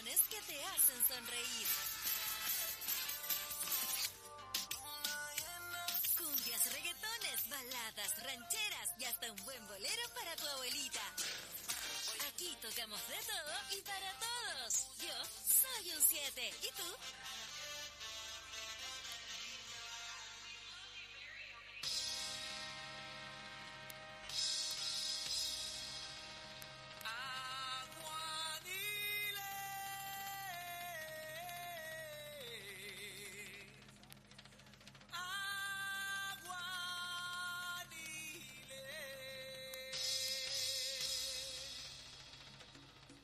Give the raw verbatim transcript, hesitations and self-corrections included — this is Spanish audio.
canciones que te hacen sonreír. Cumbias, reggaetones, baladas, rancheras y hasta un buen bolero para tu abuelita. Aquí tocamos de todo y para todos. Yo soy un siete. ¿Y tú?